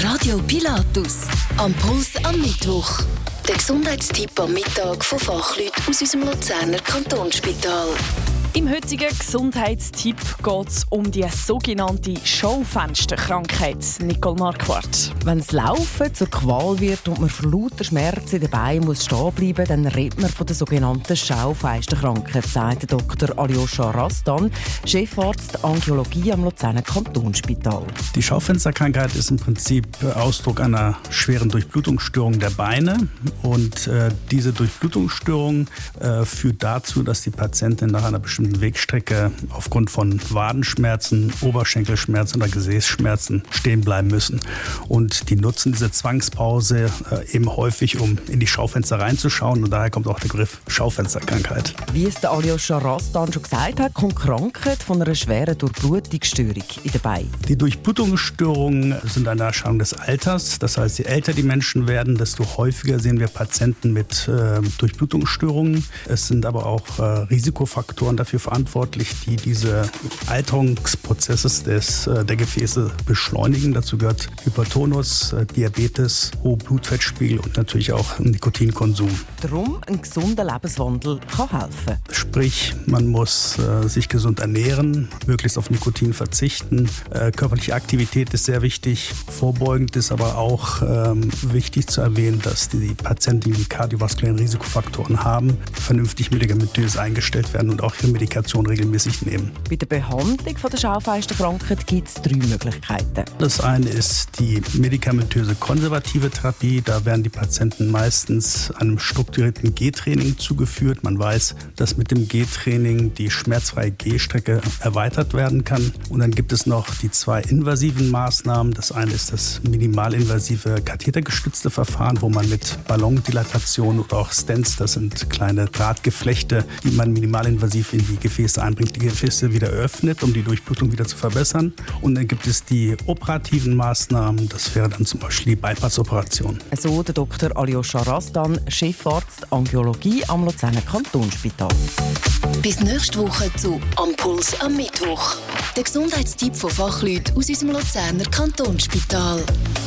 Radio Pilatus. Am Puls am Mittwoch. Der Gesundheitstipp am Mittag von Fachleuten aus unserem Luzerner Kantonsspital. Im heutigen Gesundheitstipp geht es um die sogenannte Schaufensterkrankheit. Nicole Marquardt. Wenn das Laufen zur Qual wird und man vor lauter Schmerzen in den Beinen muss stehen bleiben, dann redet man von der sogenannten Schaufensterkrankheit, sagt Dr. Aljoscha Rastan, Chefarzt Angiologie am Luzerner Kantonsspital. Die Schaufensterkrankheit ist im Prinzip Ausdruck einer schweren Durchblutungsstörung der Beine. Und diese Durchblutungsstörung führt dazu, dass die Patientin nach einer bestimmten Wegstrecke aufgrund von Wadenschmerzen, Oberschenkelschmerzen oder Gesäßschmerzen stehen bleiben müssen. Und die nutzen diese Zwangspause eben häufig, um in die Schaufenster reinzuschauen. Und daher kommt auch der Begriff Schaufensterkrankheit. Wie es der Aljoscha Rastan schon gesagt hat, kommt die Krankheit von einer schweren Durchblutungsstörung in den Beinen. Die Durchblutungsstörungen sind eine Erscheinung des Alters. Das heißt, je älter die Menschen werden, desto häufiger sehen wir Patienten mit Durchblutungsstörungen. Es sind aber auch Risikofaktoren dafür verantwortlich, die diese Alterungsprozesses der Gefäße beschleunigen. Dazu gehört Hypertonus, Diabetes, hoher Blutfettspiegel und natürlich auch Nikotinkonsum. Darum ein gesunder Lebenswandel kann helfen. Sprich, man muss sich gesund ernähren, möglichst auf Nikotin verzichten. Körperliche Aktivität ist sehr wichtig. Vorbeugend ist aber auch wichtig zu erwähnen, dass die Patienten, die kardiovaskulären Risikofaktoren haben, vernünftig medikamentös eingestellt werden und auch ihre Medikation regelmäßig nehmen. Bei der Behandlung der Schaufensterkrankheit gibt es 3 Möglichkeiten. Das eine ist die medikamentöse konservative Therapie. Da werden die Patienten meistens einem strukturierten Gehtraining zugeführt. Man weiß, dass mit dem Gehtraining die schmerzfreie Gehstrecke erweitert werden kann. Und dann gibt es noch die 2 invasiven Maßnahmen. Das eine ist das minimalinvasive kathetergestützte Verfahren, wo man mit Ballondilatation oder auch Stents, das sind kleine Drahtgeflechte, die man minimalinvasiv in die Gefäße einbringt, die Gefäße wieder öffnet, um die Durchblutung wieder zu verbessern. Und dann gibt es die operativen Maßnahmen, das wäre dann zum Beispiel die Bypass-Operation. So der Dr. Aljoscha Rastan, Chefarzt Angiologie am Luzerner Kantonsspital. Bis nächste Woche zu Am Puls am Mittwoch. Der Gesundheitstipp von Fachleuten aus unserem Luzerner Kantonsspital.